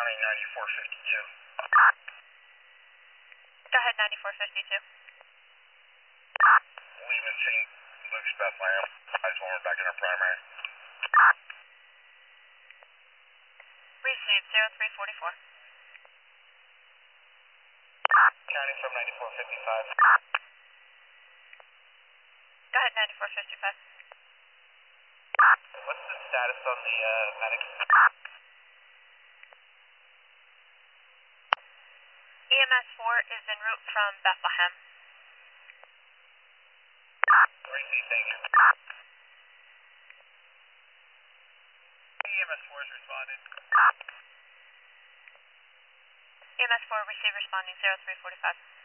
responding 9452. Go ahead, 9452. Leaving St. Luke's Bethlehem. Eyes one, we're back in our primary. Received, 0344. 97 9455. Go ahead, 9455. What's the status on the medic? EMS 4 is en route from Bethlehem. Received, thank you. EMS 4 is responding. EMS 4, receive responding 0345.